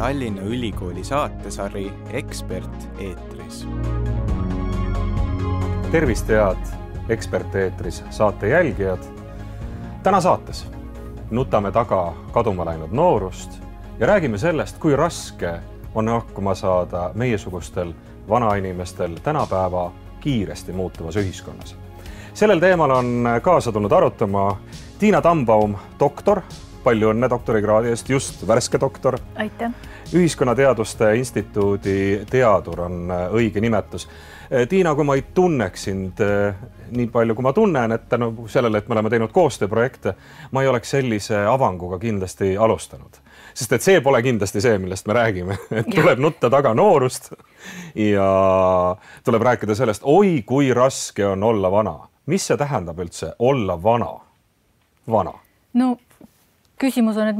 Tallinna Ülikooli saatesari Ekspert eetris. Tervist head Ekspert eetris saate jälgijad. Täna saates nutame taga kaduma läinud noorust ja räägime sellest, kui raske on hakkama saada meiesugustel vanainimestel tänapäeva kiiresti muutuvas ühiskonnas. Sellel teemal on kaasa tulnud arutama Tiina Tambaum, doktor, palju õnne doktorikraadi eest, just värske doktor. Aitäh. Ühiskonnateaduste instituudi teadur on õige nimetus. Tiina, kui ma ei tunneks sind nii palju, kui ma tunnen, et sellele, et me oleme teinud koostööprojekte, ma ei oleks sellise avanguga kindlasti alustanud. Sest et see pole kindlasti see, millest me räägime. Et tuleb nutta taga noorust ja tuleb rääkida sellest, oi, kui raske on olla vana. Mis see tähendab üldse olla vana? Vana. No, küsimus on, et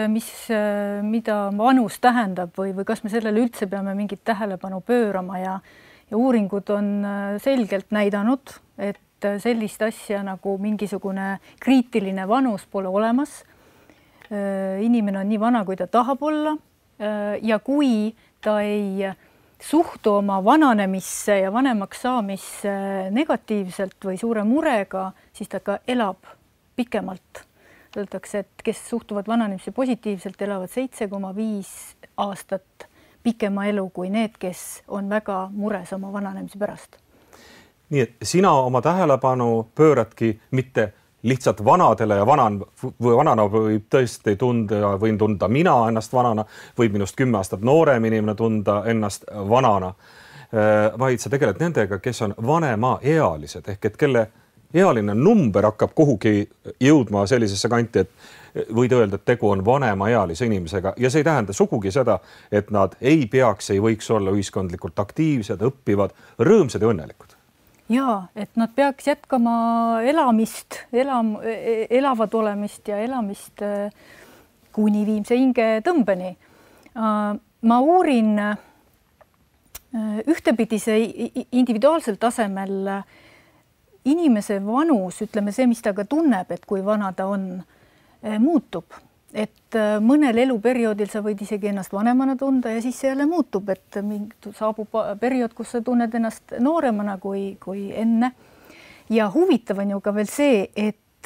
mida vanus tähendab või kas me sellele üldse peame mingit tähelepanu pöörama ja uuringud on selgelt näidanud, et sellist asja nagu mingisugune kriitiline vanus pole olemas. Inimene on nii vana, kui ta tahab olla ja kui ta ei suhtu oma vananemisse ja vanemaks saamisse negatiivselt või suure murega, siis ta ka elab pikemalt. Öeldakse, et kes suhtuvad vananemisse positiivselt, elavad 7,5 aastat pikema elu kui need, kes on väga mures oma vananemise pärast. Nii et sina oma tähelepanu pööradki mitte lihtsalt vanadele ja vanana võib tõesti võin tunda mina ennast vanana, võib minust 10 aastat noorem inimene tunda ennast vanana, vaid sa tegeled nendega, kes on vanemaealised ehk et kelle ealine number hakkab kuhugi jõudma sellisesse kanti, et võid öelda, et tegu on vanemaealise inimesega ja see ei tähenda sugugi seda, et nad ei võiks olla ühiskondlikult aktiivsed, õppivad, rõõmsad ja õnnelikud. Jaa, et nad peaks jätkama elamist, elavad olemist ja elamist kuni viimse hinge tõmbeni. Ma uurin ühtepidi see individuaalsel tasemel inimese vanus, ütleme see, mis ta ka tunneb, et kui vana ta on, muutub. Et mõnel eluperioodil sa võid isegi ennast vanemana tunda ja siis see jälle muutub, et saabub periood, kus sa tunned ennast nooremana kui enne. Ja huvitav on ju ka veel see, et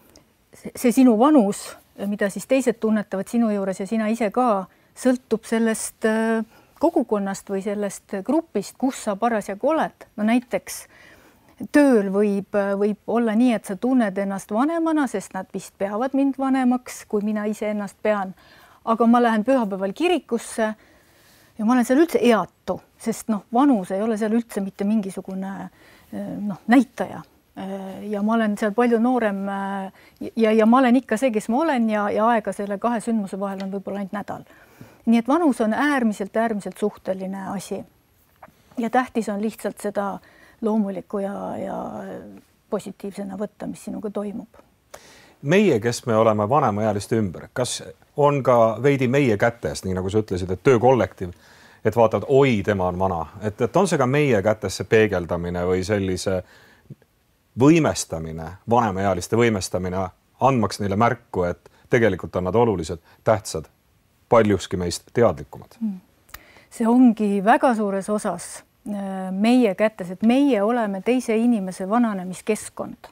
see sinu vanus, mida siis teised tunnetavad sinu juures ja sina ise ka, sõltub sellest kogukonnast või sellest grupist, kus sa parasjagu oled. No näiteks tööl võib olla nii, et sa tunned ennast vanemana, sest nad vist peavad mind vanemaks, kui mina ise ennast pean. Aga ma lähen pühapäeval kirikusse ja ma olen seal üldse eatu, sest vanus ei ole seal üldse mitte mingisugune näitaja. Ja ma olen seal palju noorem ja ma olen ikka see, kes ma olen ja aega selle 2 sündmuse vahel on võib-olla ainult nädal. Nii et vanus on äärmiselt suhteline asi. Ja tähtis on lihtsalt seda loomuliku ja positiivsena võtta, mis sinuga toimub. Meie, kes me oleme vanemaealiste ümber, kas on ka veidi meie kätes, nii nagu sa ütlesid, et töökollektiiv, et vaatavad, oi, tema on vana. Et on see ka meie kätes see peegeldamine või sellise võimestamine, vanemaealiste võimestamine, andmaks neile märku, et tegelikult on nad olulised, tähtsad, paljuski meist teadlikumad. See ongi väga suures osas meie kätes, et meie oleme teise inimese vananemiskeskkond.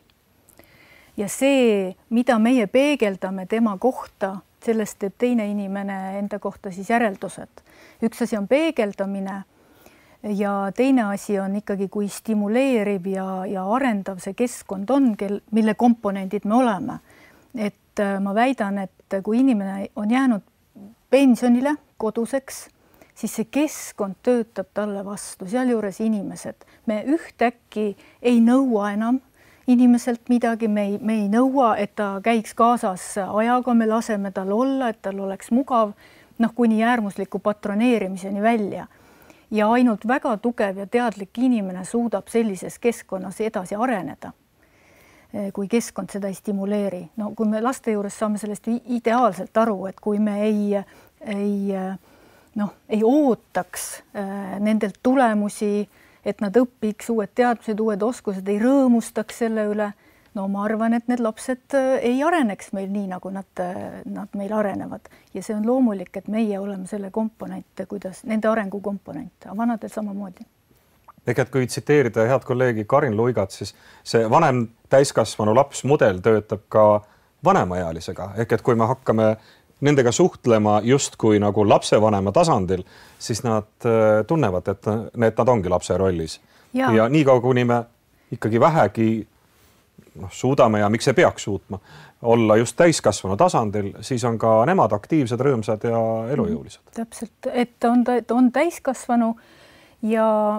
Ja see, mida meie peegeldame tema kohta, sellest teeb teine inimene enda kohta siis järeldused. Üks asi on peegeldamine ja teine asi on ikkagi, kui stimuleeriv ja arendav see keskkond on, mille komponendid me oleme. Et ma väidan, et kui inimene on jäänud pensionile koduseks, siis see keskkond töötab talle vastu, sealjuures inimesed. Me ühtäkki ei nõua enam inimeselt midagi, me ei nõua, et ta käiks kaasas ajaga, me laseme tal olla, et tal oleks mugav, kuni äärmusliku patroneerimiseni välja. Ja ainult väga tugev ja teadlik inimene suudab sellises keskkonnas edasi areneda, kui keskkond seda ei stimuleeri. No, kui me laste juures saame sellest ideaalselt aru, et kui me ei ootaks nendelt tulemusi, et nad õpiks uued teadmised, uued oskused, ei rõõmustaks selle üle, no ma arvan, et need lapsed ei areneks meil nii, nagu nad meil arenevad. Ja see on loomulik, et meie oleme selle komponent, kuidas nende arengu komponent, aga vanadel samamoodi. Ehk et kui tsiteerida head kolleegi Karin Luigat, siis see vanem täiskasvanu laps mudel töötab ka vanemaealisega. Ehk et kui me hakkame nendega suhtlema justkui nagu lapsevanema tasandil, siis nad tunnevad, et nad ongi lapse rollis. Ja nii kaua, kuni me ikkagi vähegi suudame ja miks ei peaks suutma olla just täiskasvanu tasandil, siis on ka nemad aktiivsed, rõõmsad ja elujõulised. Täpselt, et on täiskasvanu ja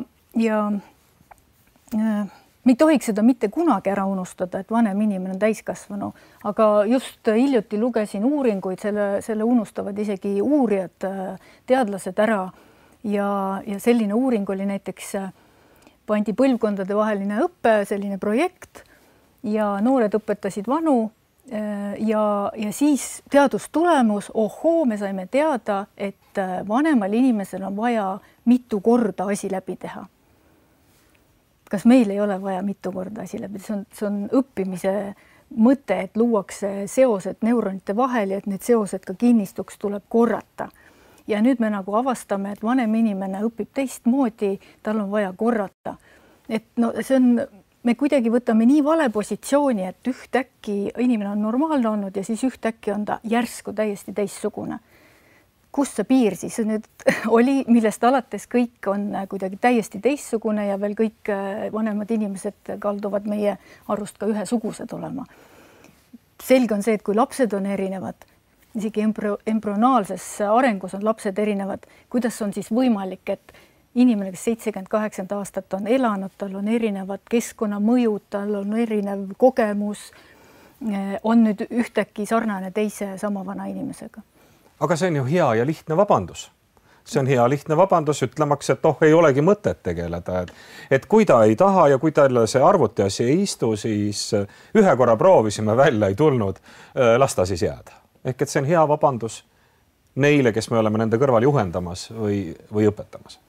me ei tohiks seda mitte kunagi ära unustada, et vanem inimene on täiskasvanu, aga just hiljuti lugesin uuringuid, selle unustavad isegi uurijad, teadlased ära ja selline uuring oli näiteks, pandi põlvkondade vaheline õppe, selline projekt ja noored õpetasid vanu ja siis teadustulemus, me saime teada, et vanemal inimesel on vaja mitu korda asi läbi teha. Kas meil ei ole vaja mitu korda asi läbi? See on õppimise mõte, et luuakse seosed neuronite vahel ja et need seosed ka kinnistuks tuleb korrata. Ja nüüd me nagu avastame, et vanem inimene õpib teistmoodi, tal on vaja korrata. Et no see on, me kuidagi võtame nii vale positsiooni, et ühtäkki inimene on normaalne olnud ja siis ühtäkki on ta järsku täiesti teistsugune. Kus see piir siis nüüd oli, millest alates kõik on kuidagi täiesti teistsugune ja veel kõik vanemad inimesed kalduvad meie arust ka ühesugused olema. Selge on see, et kui lapsed on erinevad, isegi embrüonaalses arengus on lapsed erinevad, kuidas on siis võimalik, et inimene, kes 78 aastat on elanud, tal on erinevad keskkonnamõjud, tal on erinev kogemus, on nüüd ühtäkki sarnane teise sama vana inimesega. Aga see on ju hea ja lihtne vabandus. See on hea lihtne vabandus, ütlemaks, et ei olegi mõtet tegeleda. Et kui ta ei taha ja kui talle see arvuti asi ei istu, siis ühe korra proovisime välja, ei tulnud, las ta siis jääda. Ehk et see on hea vabandus neile, kes me oleme nende kõrval juhendamas või õpetamas.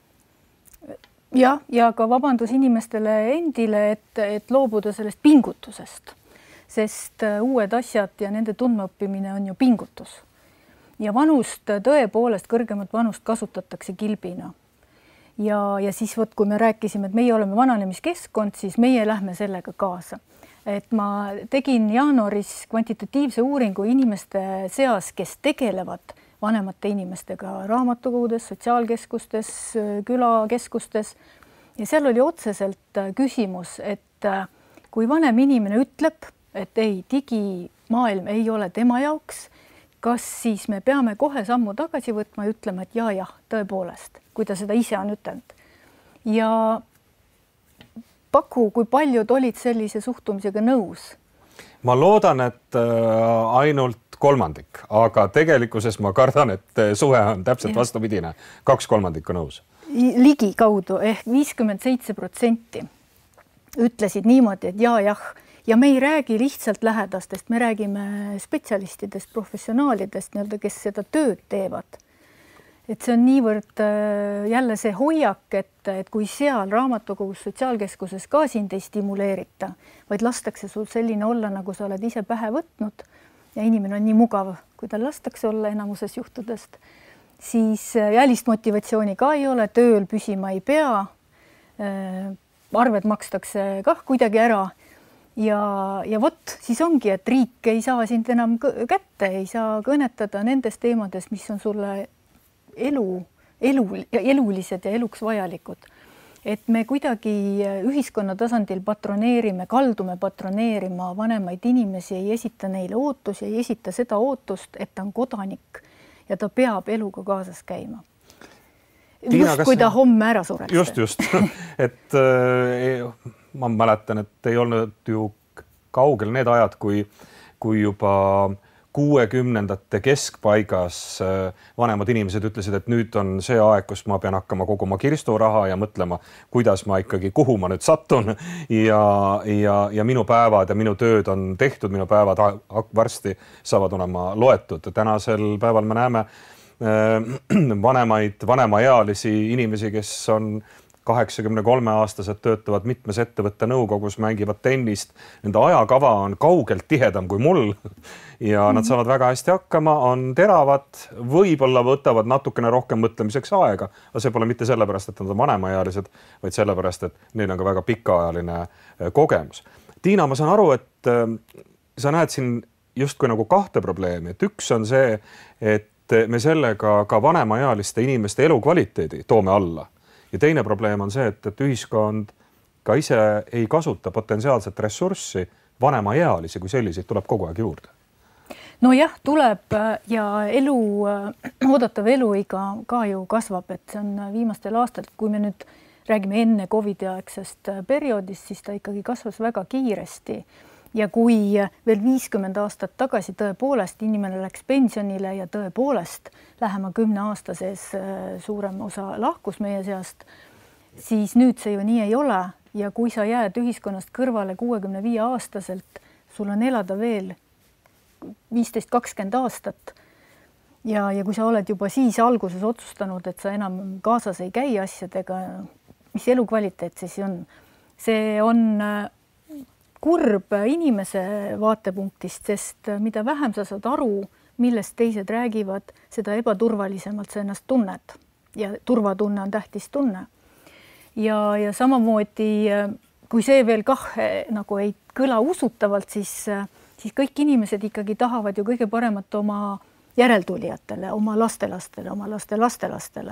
Ja ka vabandus inimestele endile, et loobuda sellest pingutusest, sest uued asjad ja nende tundmaõppimine on ju pingutus. Ja vanust, tõepoolest kõrgemat vanust kasutatakse kilbina. Ja siis kui me rääkisime, et meie oleme vananemiskeskkond, siis meie lähme sellega kaasa. Et ma tegin jaanuaris kvantitatiivse uuringu inimeste seas, kes tegelevad vanemate inimestega raamatukogudes, sotsiaalkeskustes, külakeskustes. Ja seal oli otseselt küsimus, et kui vanem inimene ütleb, et ei, digimaailm ei ole tema jaoks, kas siis me peame kohe sammu tagasi võtma ja ütlema, et jah, tõepoolest, kui ta seda ise on ütelnud. Ja paku, kui paljud olid sellise suhtumisega nõus? Ma loodan, et ainult kolmandik, aga tegelikkuses ma kardan, et suhe on täpselt vastupidine. 2/3 on nõus. Ligi kaudu ehk 57% ütlesid niimoodi, et jah. Ja me ei räägi lihtsalt lähedastest, me räägime spetsialistidest, professionaalidest, kes seda tööd teevad. Et see on niivõrd jälle see hoiak, et kui seal raamatukogus sotsiaalkeskuses ka sind ei stimuleerita, vaid lastakse sul selline olla, nagu sa oled ise pähe võtnud ja inimene on nii mugav, kui tal lastakse olla enamuses juhtudest, siis jälist motivatsiooni ka ei ole, tööl püsima ei pea, arved makstakse kah kuidagi ära. Ja vot, siis ongi, et riik ei saa sind enam kätte, ei saa kõnetada nendest teemades, mis on sulle elulised ja eluks vajalikud. Et me kuidagi ühiskonna tasandil kaldume patroneerima vanemaid inimesi, ei esita neile ootusi, ei esita seda ootust, et ta on kodanik ja ta peab eluga kaasas käima. Tiina, kui ta homme ära sureks. Just. Et ma mäletan, et ei olnud ju kaugel need ajad, kui juba 60ndate keskpaigas vanemad inimesed ütlesid, et nüüd on see aeg, kus ma pean hakkama koguma kirsturaha ja mõtlema, kuidas ma ikkagi, kuhu ma nüüd sattun ja minu päevad ja minu tööd on tehtud, minu päevad varsti saavad olema loetud. Tänasel päeval me näeme vanemaealisi inimesi, kes on 83-aastased töötavad mitmes ettevõtte nõukogus, mängivad tennist, nende ajakava on kaugelt tihedam kui mul ja nad saavad väga hästi hakkama, on teravad, võib-olla võtavad natukene rohkem mõtlemiseks aega, aga see pole mitte sellepärast, et nad on vanemaealised, vaid sellepärast, et neil on ka väga pikaajaline kogemus. Tiina, ma saan aru, et sa näed siin justkui nagu kahte probleemi, et üks on see, et me sellega ka vanemaealiste inimeste elukvaliteedi toome alla. Ja teine probleem on see, et ühiskond ka ise ei kasuta potentsiaalset ressurssi, vanemaealisi kui selliseid tuleb kogu aeg juurde. No jah, tuleb ja oodatav eluiga ka ju kasvab, et see on viimastel aastatel, kui me nüüd räägime enne COVID-aegsest perioodist, siis ta ikkagi kasvas väga kiiresti. Ja kui veel 50 aastat tagasi tõepoolest inimene läks pensionile ja tõepoolest lähema 10 aasta sees suurem osa lahkus meie seast, siis nüüd see ju nii ei ole. Ja kui sa jääd ühiskonnast kõrvale 65 aastaselt, sul on elada veel 15-20 aastat. Ja kui sa oled juba siis alguses otsustanud, et sa enam kaasas ei käi asjadega, mis elukvaliteet siis on? See on kurb inimese vaatepunktist, sest mida vähem sa saad aru, millest teised räägivad, seda ebaturvalisemalt sa ennast tunned. Ja turvatunne on tähtis tunne. Ja samamoodi, kui see veel nagu ei kõla usutavalt, siis kõik inimesed ikkagi tahavad ju kõige paremat oma järeltulijatele, oma lastelastele, oma lastelastelastele.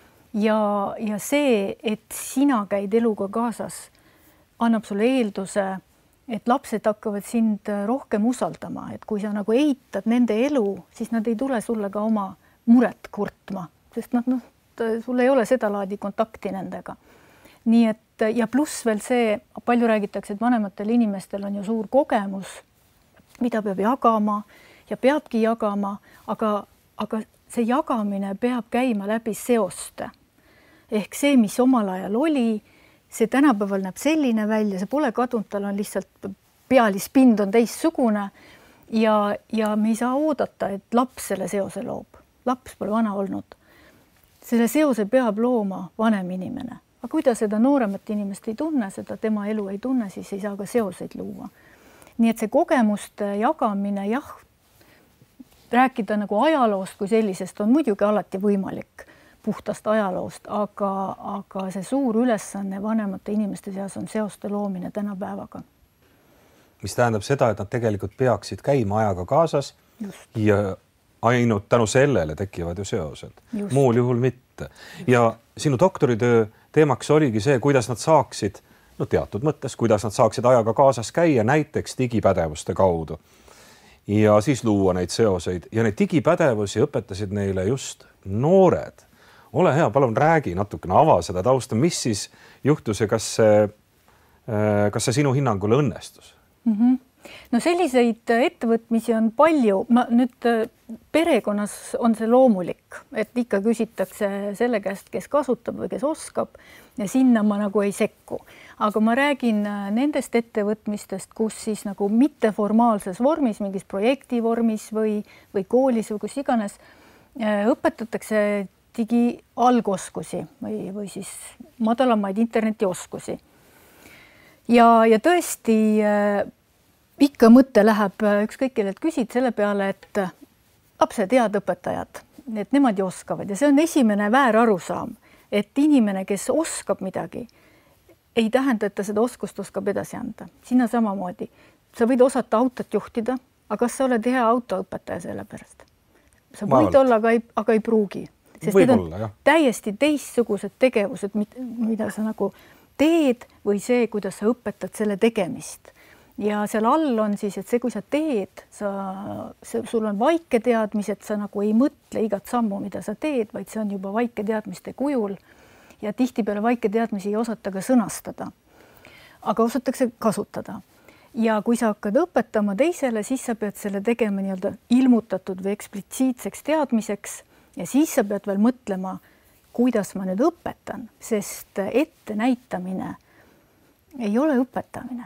Ja see, et sina käid eluga kaasas, annab sulle eelduse, et lapsed hakkavad sind rohkem usaldama, et kui sa nagu eitad nende elu, siis nad ei tule sulle ka oma muret kurtma, sest sul ei ole seda laadi kontakti nendega. Nii et ja pluss veel see, palju räägitakse, et vanematel inimestel on ju suur kogemus, mida peab jagama ja peabki jagama, aga see jagamine peab käima läbi seoste. Ehk see, mis omal ajal oli, see tänapäeval näeb selline välja, see pole kadunud, tal on lihtsalt pealispind on teistsugune ja me ei saa oodata, et laps selle seose loob. Laps pole vana olnud. Selle seose peab looma vanem inimene. Aga kui ta seda nooremat inimest ei tunne, seda tema elu ei tunne, siis ei saa ka seoseid luua. Nii et see kogemuste jagamine, jah, rääkida nagu ajaloost kui sellisest on muidugi alati võimalik puhtast ajaloost, aga see suur ülesanne vanemate inimeste seas on seoste loomine tänapäevaga. Mis tähendab seda, et nad tegelikult peaksid käima ajaga kaasas. Just. Ja ainult tänu sellele tekivad ju seosed. Just. Muul juhul mitte. Ja sinu doktoritöö teemaks oligi see, kuidas nad saaksid, teatud mõttes, kuidas nad saaksid ajaga kaasas käia näiteks digipädevuste kaudu. Ja siis luua neid seoseid. Ja neid digipädevusi õpetasid neile just noored. Ole hea, palun räägi natukene, ava seda tausta, mis siis juhtus ja kas see sinu hinnangul õnnestus? No selliseid ettevõtmisi on palju. Nüüd perekonnas on see loomulik, et ikka küsitakse selle käest, kes kasutab või kes oskab ja sinna ma nagu ei sekku. Aga ma räägin nendest ettevõtmistest, kus siis nagu mitteformaalses vormis, mingis projekti vormis või koolis või kus iganes õpetatakse digialgoskusi või siis madalamaid internetioskusi. Ja tõesti ikka mõte läheb ükskõik kellelt küsid selle peale, et lapsed head õpetajad, et nemad ju oskavad ja see on esimene väärarusaam, et inimene, kes oskab midagi, ei tähenda, et ta seda oskust oskab edasi anda. Sinna samamoodi. Sa võid osata autot juhtida, aga kas sa oled hea autoõpetaja selle pärast? Sa võid olla, aga ei pruugi. Sest need on täiesti teistsugused tegevused, mida sa nagu teed või see, kuidas sa õpetad selle tegemist. Ja seal all on siis, et see, kui sa teed, sul on vaike teadmised, sa nagu ei mõtle igat sammu, mida sa teed, vaid see on juba vaike teadmiste kujul ja tihtipeale vaike teadmisi ei osata ka sõnastada, aga osatakse kasutada. Ja kui sa hakkad õpetama teisele, siis sa pead selle tegema nii-öelda ilmutatud või eksplitsiitseks teadmiseks ja siis sa pead veel mõtlema, kuidas ma nüüd õpetan, sest ette näitamine ei ole õpetamine.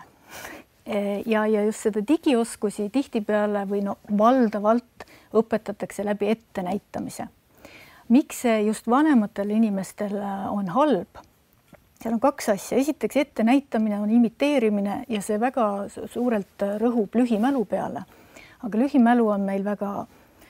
Ja just seda digioskusi tihtipeale või valdavalt õpetatakse läbi ette näitamise. Miks see just vanematele inimestele on halb? seal on kaks asja. Esiteks ettenäitamine on imiteerimine ja see väga suurelt rõhub lühimälu peale. Aga lühimälu on meil väga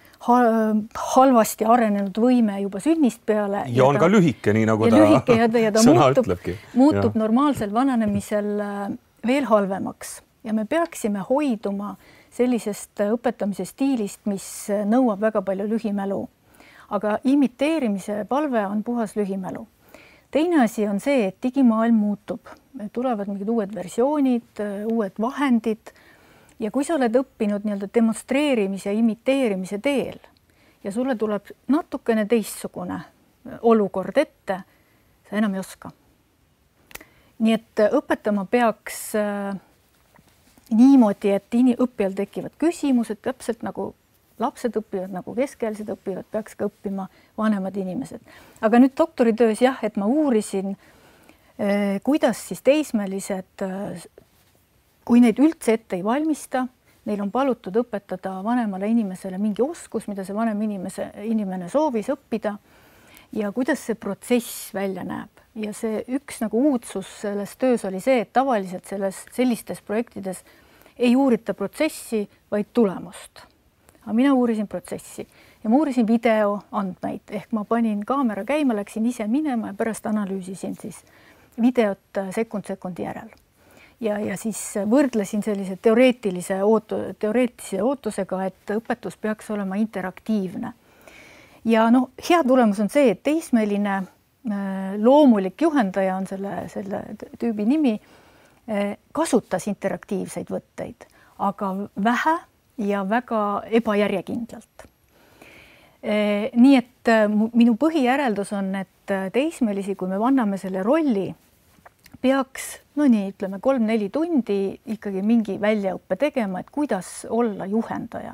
halvasti arenenud võime juba sünnist peale. Ja on ka lühike, nii nagu ta sõna ütlebki. Muutub normaalsel vananemisel veel halvemaks ja me peaksime hoiduma sellisest õpetamise stiilist, mis nõuab väga palju lühimälu. Aga imiteerimise palve on puhas lühimälu. Teine asi on see, et digimaailm muutub. Tulevad mingid uued versioonid, uued vahendid. Ja kui sa oled õppinud nii-öelda demonstreerimise ja imiteerimise teel ja sulle tuleb natukene teistsugune olukord ette, sa enam ei oska. Nii et õpetama peaks niimoodi, et õppijal tekivad küsimused, täpselt nagu lapsed õpivad, nagu keskealised õpivad, peaks ka õppima vanemad inimesed. Aga nüüd doktoritöös jah, et ma uurisin, kuidas siis teismelised kui neid üldse ette ei valmista, neil on palutud õpetada vanemale inimesele mingi oskus, mida see vanem inimene soovis õppida ja kuidas see protsess välja näeb. Ja see üks nagu uudsus selles töös oli see, et tavaliselt sellistes projektides ei uurita protsessi, vaid tulemust. Aga mina uurisin protsessi ja ma uurisin video andmeid, ehk ma panin kaamera käima, läksin ise minema ja pärast analüüsisin siis videot sekund järel. Ja siis võrdlesin sellise teoreetilise ootusega, et õpetus peaks olema interaktiivne. Ja hea tulemus on see, et teismeline loomulik juhendaja on selle tüübi nimi, kasutas interaktiivseid võtteid, aga vähe ja väga ebajärjekindlalt. Nii et minu põhijäreldus on, et teismelisi, kui me vanname selle rolli, peaks, ütleme 3-4 tundi ikkagi mingi väljaõppe tegema, et kuidas olla juhendaja.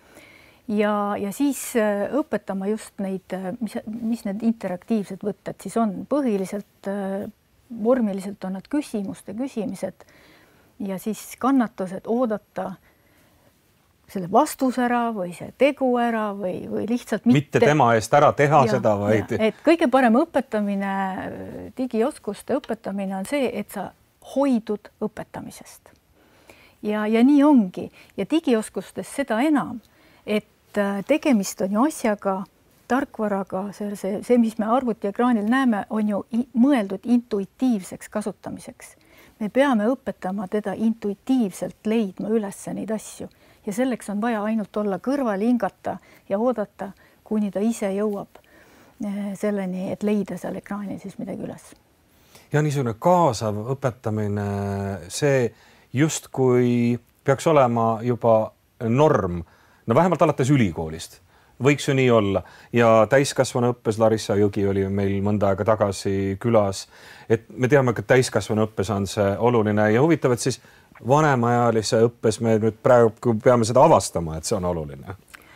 Ja siis õpetama just neid, mis need interaktiivsed võtted siis on. Põhiliselt, vormiliselt on nad küsimuste küsimised ja siis kannatused oodata selle vastus ära või see tegu ära või lihtsalt mitte tema eest ära teha seda, vaid... Et kõige parem õpetamine, digioskuste õpetamine on see, et sa hoidud õpetamisest. Ja nii ongi. Ja digioskustes seda enam, et tegemist on ju asjaga, tarkvaraga, see, mis me arvutiekraanil näeme, on ju mõeldud intuitiivseks kasutamiseks. Me peame õpetama teda intuitiivselt leidma üles neid asju. Ja selleks on vaja ainult olla kõrval, hingata ja oodata, kuni ta ise jõuab selleni, et leida seal ekraanil siis midagi üles. Ja niisugune kaasav õpetamine, see justkui peaks olema juba norm, vähemalt alates ülikoolist. Võiks ju nii olla. Ja täiskasvanu õppes Larissa Jõgi oli meil mõnda aega tagasi külas, et me teame, et täiskasvanu õppes on see oluline ja huvitav, et siis vanemaealise õppes me nüüd praegu peame seda avastama, et see on oluline.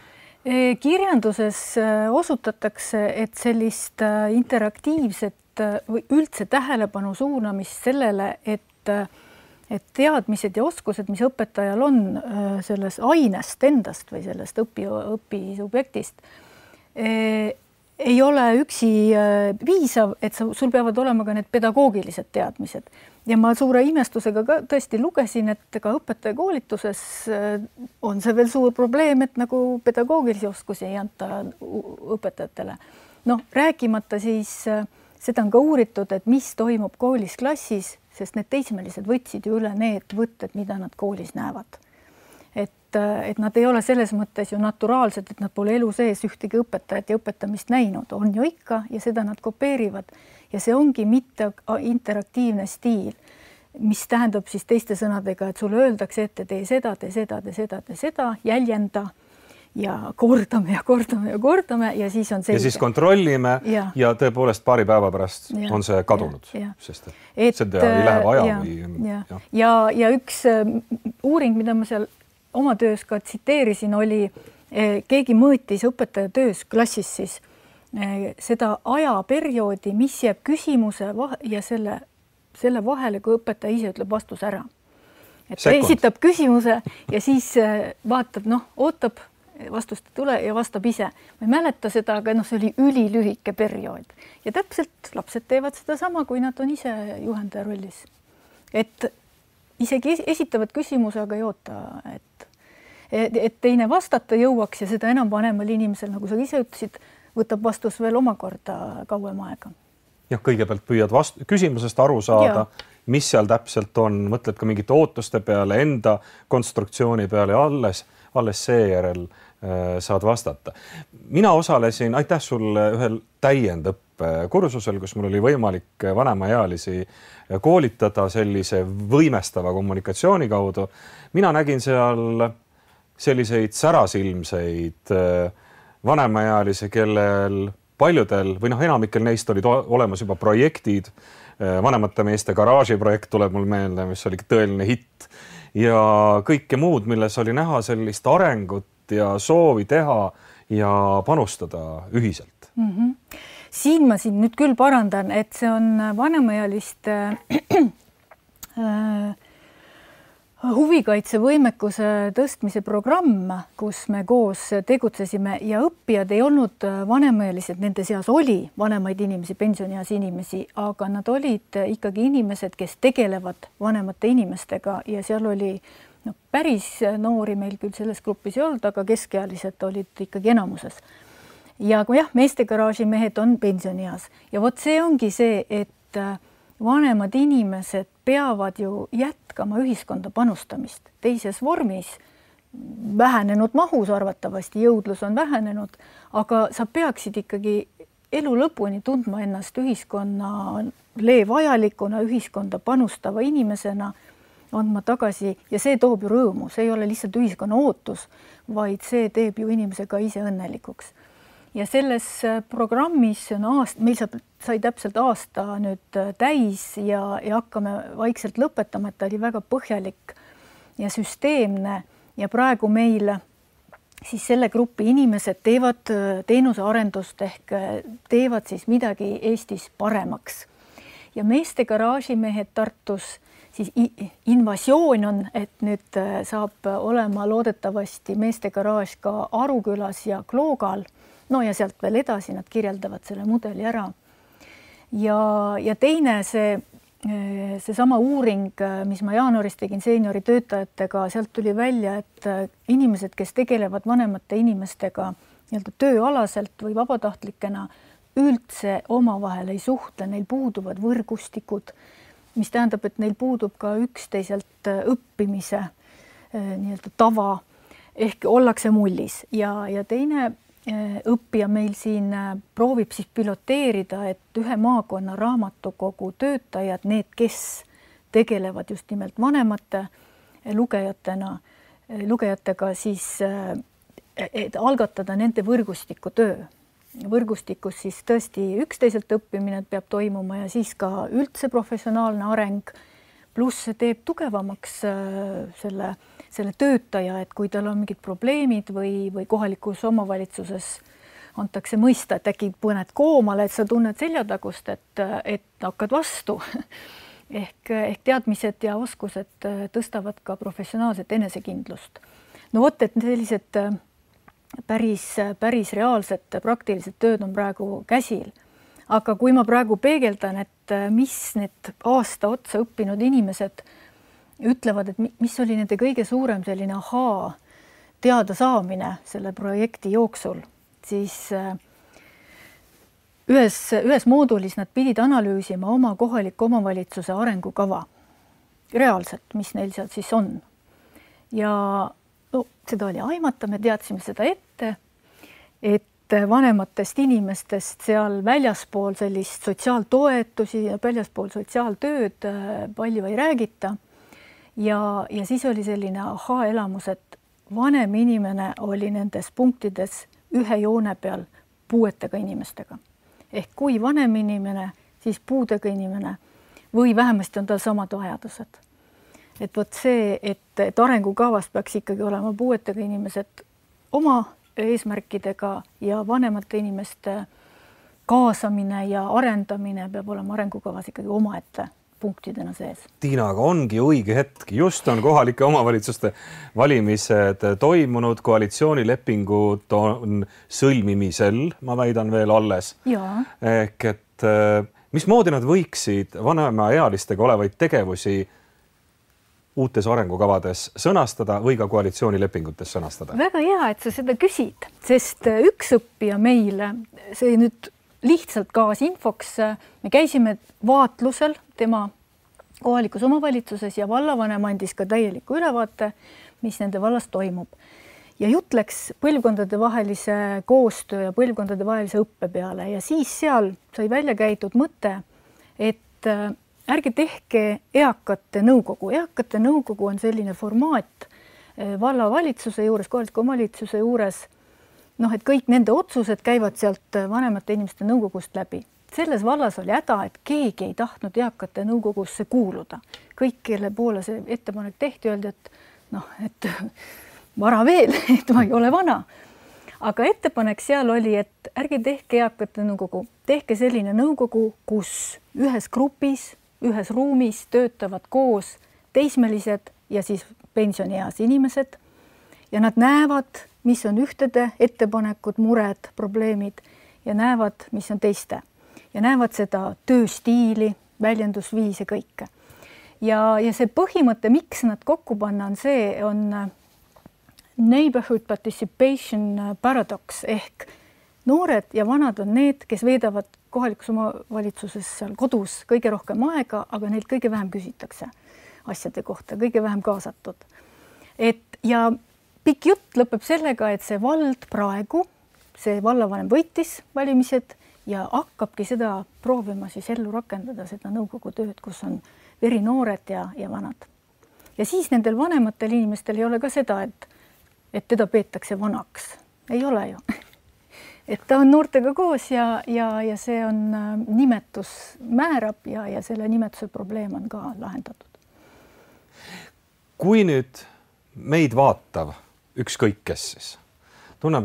Kirjanduses osutatakse, et sellist interaktiivset või üldse tähelepanu suunamist sellele, et teadmised ja oskused, mis õpetajal on sellest ainest endast või sellest õpisubjektist, ei ole üksi piisav, et sul peavad olema ka need pedagoogilised teadmised. Ja ma suure imestusega ka tõesti lugesin, et ka õpetajakoolituses on see veel suur probleem, et nagu pedagoogilisi oskusi ei anta õpetajatele. Rääkimata siis, seda on ka uuritud, et mis toimub koolis klassis, sest need teismelised võtsid ju üle need võtted, mida nad koolis näevad. Et nad ei ole selles mõttes ju naturaalsed, et nad pole elu sees ühtegi õpetajat ja õpetamist näinud. On ju ikka ja seda nad kopeerivad. Ja see ongi mitte interaktiivne stiil, mis tähendab siis teiste sõnadega, et sulle öeldakse ette, tee seda, jäljenda ja kordame ja siis on selge. Ja siis kontrollime ja tõepoolest paari päeva pärast on see kadunud, sest seda ei lähe vaja. Ja üks uuring, mida ma seal oma töös ka tsiteerisin, oli, keegi mõõtis õpetaja töös klassis siis seda ajaperioodi, mis jääb küsimuse ja selle vahele, kui õpetaja ise ütleb vastus ära. Et ta esitab küsimuse ja siis vaatab, ootab vastust ei tule ja vastab ise. Ma ei mäleta seda, aga see oli ülilühike periood. Ja täpselt lapsed teevad seda sama, kui nad on ise juhendaja rollis. Et isegi esitavad küsimuse, aga ei oota, et teine vastata jõuaks ja seda enam vanemal inimesel, nagu sa ise ütlesid, võtab vastus veel omakorda kauem aega. Jah, kõigepealt püüad küsimusest aru saada, mis seal täpselt on, mõtled ka mingite ootuste peale, enda konstruktsiooni peale ja alles seejärel saad vastata. Mina osalesin, aitäh sulle, ühel täiendõppekursusel, kus mul oli võimalik vanemaealisi koolitada sellise võimestava kommunikatsiooni kaudu. Mina nägin seal selliseid särasilmseid vanemaealisi, kellel paljudel või enamikel neist olid olemas juba projektid. Vanemate meeste garaaži projekt tuleb mul meelde, mis oli tõeline hitt ja kõike muud, milles oli näha sellist arengut ja soovi teha ja panustada ühiselt. Siin ma nüüd küll parandan, et see on vanemaealiste huvikaitsevõimekuse tõstmise programm, kus me koos tegutsesime ja õppijad ei olnud vanemaealised, nende seas oli vanemaid inimesi, pensionieas inimesi, aga nad olid ikkagi inimesed, kes tegelevad vanemate inimestega ja seal oli päris noori meil küll selles grupis ei olnud, aga keskealised olid ikkagi enamuses. Ja kui meeste garaaži mehed on pensionieas ja vot see ongi see, et vanemad inimesed peavad ju jätkama ühiskonda panustamist teises vormis, vähenenud mahus arvatavasti, jõudlus on vähenenud, aga sa peaksid ikkagi elu lõpuni tundma ennast ühiskonnale vajalikuna, ühiskonda panustava inimesena, andma tagasi ja see toob ju rõõmu, see ei ole lihtsalt ühiskonna ootus, vaid see teeb ju inimese ka ise õnnelikuks. Ja selles programmis on meil sai täpselt aasta nüüd täis ja hakkame vaikselt lõpetama, et ta oli väga põhjalik ja süsteemne ja praegu meil siis selle grupi inimesed teevad teenusearendust ehk teevad siis midagi Eestis paremaks. Ja meeste garaažimehed Tartus siis invasioon on, et nüüd saab olema loodetavasti meeste garaaž ka Arukülas ja Kloogal. No ja sealt veel edasi nad kirjeldavad selle mudeli ära. Ja teine see sama uuring, mis ma jaanuaris tegin seeniori töötajatega, sealt tuli välja, et inimesed, kes tegelevad vanemate inimestega tööalaselt või vabatahtlikena, üldse omavahel ei suhtle, neil puuduvad võrgustikud, mis tähendab, et neil puudub ka üksteiselt õppimise tava ehk ollakse mullis ja teine õppija meil siin proovib siis piloteerida, et ühe maakonna raamatukogu töötajad, need, kes tegelevad just nimelt vanemate lugejatega, siis et algatada nende võrgustiku töö. Võrgustikus siis tõesti üksteiselt õppimine peab toimuma ja siis ka üldse professionaalne areng, pluss see teeb tugevamaks selle töötaja, et kui tal on mingid probleemid või kohalikus omavalitsuses antakse mõista, et äkki põned koomale, et sa tunned seljatagust, et hakkad vastu. Ehk teadmised ja oskused tõstavad ka professionaalset enesekindlust. No vot, et sellised päris reaalsed praktilised tööd on praegu käsil. Aga kui ma praegu peegeldan, et mis need aasta otsa õppinud inimesed ütlevad, et mis oli nende kõige suurem selline teada saamine selle projekti jooksul, siis ühes moodulis nad pidid analüüsima oma kohaliku omavalitsuse arengukava. Reaalselt, mis neil seal siis on. Ja seda oli aimata, me teadsime seda ette, et vanematest inimestest seal väljaspool sellist sotsiaaltoetusi ja väljaspool sotsiaaltööd palju ei räägita. Ja siis oli selline elamus, et vanem inimene oli nendes punktides ühe joone peal puuetega inimestega. Ehk kui vanem inimene, siis puudega inimene või vähemasti on tal samad vajadused. Et vot see, et arengukavas peaks ikkagi olema puuetega inimesed oma eesmärkidega ja vanemate inimeste kaasamine ja arendamine peab olema arengukavas ikkagi omaette punktidena sees. Tiina, aga ongi õige hetk, just on kohalike omavalitsuste valimised toimunud, koalitsioonilepingud on sõlmimisel, ma väidan veel alles. Ehk et mismoodi nad võiksid vanemaealistega olevaid tegevusi uutes arengukavades sõnastada või ka koalitsioonilepingutes sõnastada? Väga hea, et sa seda küsid, sest üks õppija meile, see nüüd lihtsalt kaasinfoks, me käisime vaatlusel tema kohalikus omavalitsuses ja vallavanem andis ka täieliku ülevaate, mis nende vallas toimub. Ja jutt läks põlvkondade vahelise koostöö ja põlvkondade vahelise õppe peale ja siis seal sai välja käidud mõte, et ärge tehke eakate nõukogu. Eakate nõukogu on selline formaat vallavalitsuse juures, kohaliku omavalitsuse juures, et kõik nende otsused käivad sealt vanemate inimeste nõukogust läbi. Selles vallas oli häda, et keegi ei tahtnud eakate nõukogusse kuuluda. Kõik, kelle poole see ettepanek tehti, öeldi, et vara veel, et ma ei ole vana. Aga ettepanek seal oli, et ärge tehke eakate nõukogu. Tehke selline nõukogu, kus ühes grupis, ühes ruumis töötavad koos teismelised ja siis pensionieas inimesed ja nad näevad, mis on ühtede ettepanekud, mured, probleemid ja näevad, mis on teiste. Ja näevad seda tööstiili, väljendusviise kõike. Ja see põhimõte, miks nad kokku panna, on see, on neighborhood participation paradox ehk noored ja vanad on need, kes veedavad kohalikus omavalitsuses seal kodus kõige rohkem aega, aga neilt kõige vähem küsitakse asjade kohta, kõige vähem kaasatud. Ja pikk jutt lõpeb sellega, et see vald praegu, see vallavanem võitis valimised ja hakkabki seda proovima siis ellu rakendada, seda nõukogu tööd, kus on verinoored ja vanad. Ja siis nendel vanematel inimestel ei ole ka seda, et teda peetakse vanaks. Ei ole ju. Et ta on noortega koos ja see on nimetus määrab ja selle nimetuse probleem on ka lahendatud. Kui nüüd meid vaatav ükskõik kes siis tunneb,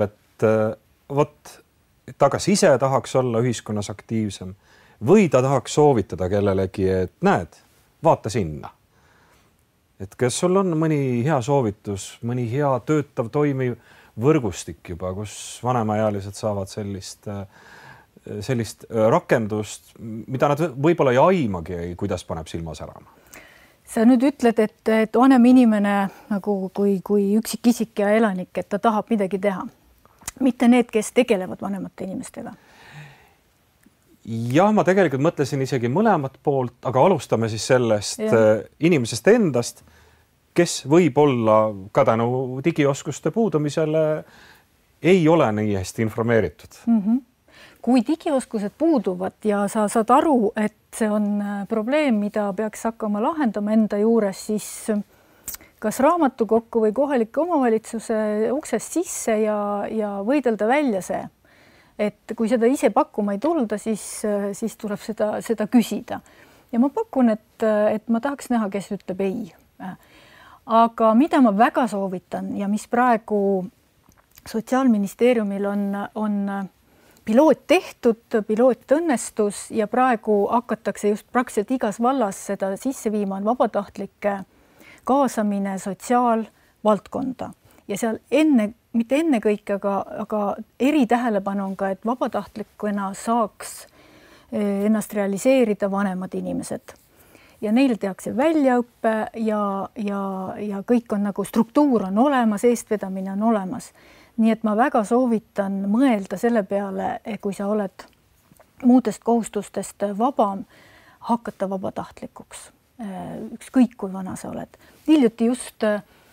et ta kas ise tahaks olla ühiskonnas aktiivsem või ta tahaks soovitada kellelegi, et näed, vaata sinna. Et kas sul on mõni hea soovitus, mõni hea töötav, toimiv võrgustik juba, kus vanemaealised saavad sellist rakendust, mida nad võib-olla ei aimagi, kuidas paneb silma särama? Sa nüüd ütled, et vanem inimene nagu kui üksikisik ja elanik, et ta tahab midagi teha. Mitte need, kes tegelevad vanemate inimestega. Jah, ma tegelikult mõtlesin isegi mõlemat poolt, aga alustame siis sellest inimesest endast, kes võib olla ka tänu digioskuste puudumisele ei ole nii hästi informeeritud. Kui digioskused puuduvad ja sa saad aru, et see on probleem, mida peaks hakkama lahendama enda juures, siis kas raamatukokku või kohalike omavalitsuse uksest sisse ja võidelda välja see. Et kui seda ise pakkuma ei tulda, siis tuleb seda küsida. Ja ma pakun, et ma tahaks näha, kes ütleb ei. Aga mida ma väga soovitan ja mis praegu Sotsiaalministeeriumil on piloot tehtud, piloot õnnestus ja praegu hakatakse just praktiliselt igas vallas seda sisse viima, on vabatahtlike kaasamine sotsiaalvaldkonda. Ja seal mitte enne kõik, aga eritähelepanu on ka, et vabatahtlikuna saaks ennast realiseerida vanemad inimesed. Ja neile tehakse väljaõppe ja kõik on nagu struktuur on olemas, eestvedamine on olemas. Nii et ma väga soovitan mõelda selle peale, kui sa oled muudest kohustustest vabam, hakata vabatahtlikuks. Ükskõik kui vana sa oled. Hiljuti just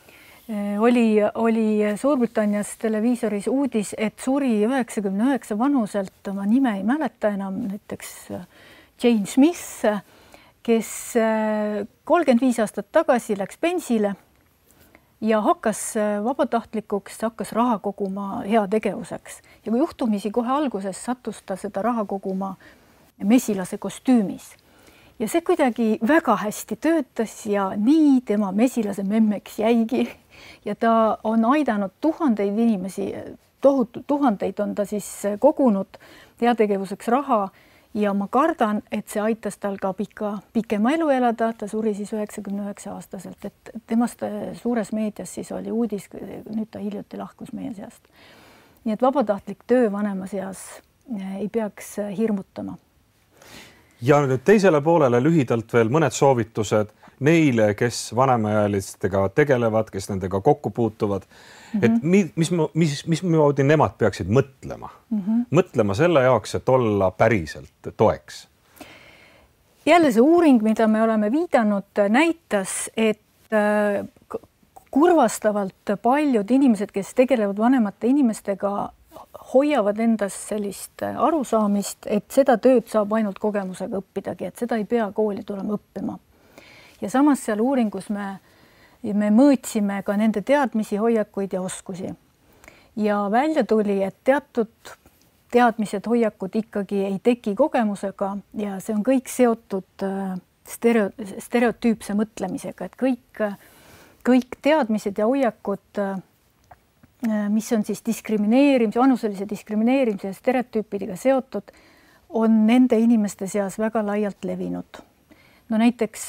oli Suurbritannias televiisoris uudis, et suri 99 vanuselt, oma nime ei mäleta enam, näiteks Jane Smith, kes 35 aastat tagasi läks pensile ja hakkas vabatahtlikuks, hakkas raha koguma heategevuseks. Ja kui juhtumisi kohe alguses sattus ta seda raha koguma mesilase kostüümis. Ja see kuidagi väga hästi töötas ja nii tema mesilase memmeks jäigi. Ja ta on aidanud tuhandeid inimesi, tuhandeid on ta siis kogunud heategevuseks raha ja ma kardan, et see aitas tal ka pikema elu elada, ta suri siis 99-aastaselt, et temast suures meedias siis oli uudis, nüüd ta hiljuti lahkus meie seast. Nii et vabatahtlik töö vanema seas ei peaks hirmutama. Ja nüüd teisele poolele lühidalt veel mõned soovitused neile, kes vanemaealistega tegelevad, kes nendega kokku puutuvad, et mismoodi nemad peaksid mõtlema. Mõtlema selle jaoks, et olla päriselt toeks. Jälle see uuring, mida me oleme viidanud, näitas, et kurvastavalt paljud inimesed, kes tegelevad vanemate inimestega, hoiavad endas sellist arusaamist, et seda tööd saab ainult kogemusega õppidagi, et seda ei pea kooli tulema õppima. Ja samas seal uuringus me mõõtsime ka nende teadmisi, hoiakuid ja oskusi. Ja välja tuli, et teatud teadmised, hoiakud ikkagi ei teki kogemusega ja see on kõik seotud stereotüüpse mõtlemisega, et kõik teadmised ja hoiakud, mis on siis diskrimineerimise, vanuselise diskrimineerimise ja stereotüüpidega seotud, on nende inimeste seas väga laialt levinud. No näiteks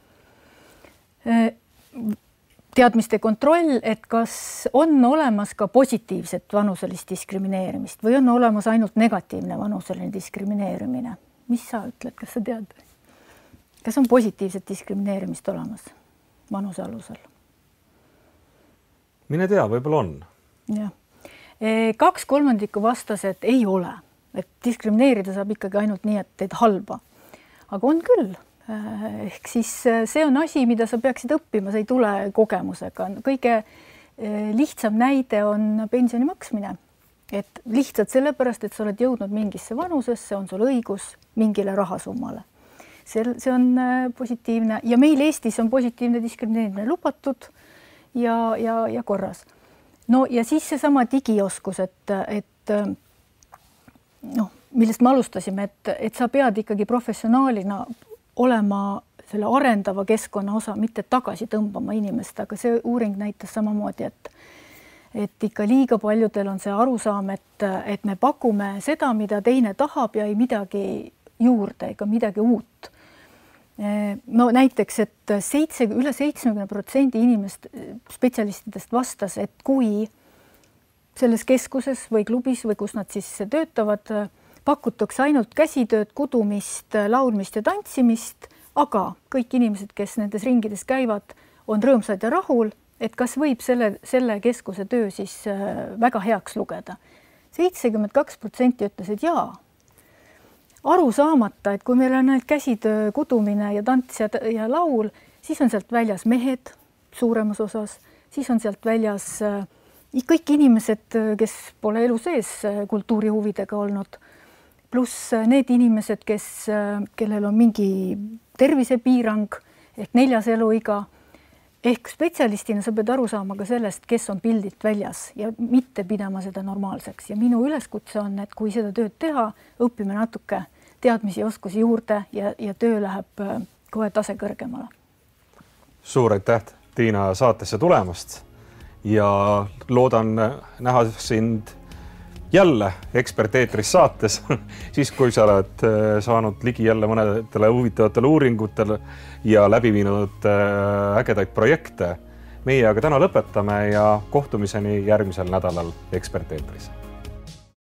teadmiste kontroll, et kas on olemas ka positiivset vanuselist diskrimineerimist või on olemas ainult negatiivne vanuseline diskrimineerimine. Mis sa ütled, kas sa tead? Kas on positiivset diskrimineerimist olemas vanuse alusel? Mine tea, võib-olla on. Ja. 2/3 vastas, et ei ole. Et diskrimineerida saab ikkagi ainult nii, et teed halba. Aga on küll. Ehk siis see on asi, mida sa peaksid õppima, see ei tule kogemusega. Kõige lihtsam näide on pensioni maksmine. Et lihtsalt sellepärast, et sa oled jõudnud mingisse vanusesse, on sul õigus mingile rahasummale. See on positiivne ja meil Eestis on positiivne diskrimineerimine lubatud ja korras. No ja siis seesama digioskus, et millest me alustasime, et sa pead ikkagi professionaalina olema selle arendava keskkonna osa, mitte tagasi tõmbama inimest, aga see uuring näitas samamoodi, et ikka liiga paljudel on see arusaam, et me pakume seda, mida teine tahab ja ei midagi juurde ega midagi uut. No näiteks, et üle 70% inimest spetsialistidest vastas, et kui selles keskuses või klubis või kus nad siis töötavad, pakutakse ainult käsitööd, kudumist, laulmist ja tantsimist, aga kõik inimesed, kes nendes ringides käivad, on rõõmsad ja rahul, et kas võib selle keskuse töö siis väga heaks lugeda. 72% ütles, et jaa. Aru saamata, et kui meil on ainult käsitöö, kudumine ja tants ja laul, siis on sealt väljas mehed suuremas osas, siis on sealt väljas kõik inimesed, kes pole elu sees kultuurihuvidega olnud, pluss need inimesed, kellel on mingi tervisepiirang ehk 4. eluiga, ehk spetsialistina sa pead aru saama ka sellest, kes on pildilt väljas ja mitte pidama seda normaalseks. Ja minu üleskutse on, et kui seda tööd teha, õpime natuke teadmisi ja oskusi juurde ja töö läheb kohe tase kõrgemale. Suur aitäh, Tiina, saatesse tulemast ja loodan näha sind jälle Ekspert-eetris saates, siis kui sa oled saanud ligi jälle mõnedele huvitavatele uuringutele ja läbi viinud ägedaid projekte. Meie aga täna lõpetame ja kohtumiseni järgmisel nädalal Ekspert-eetris.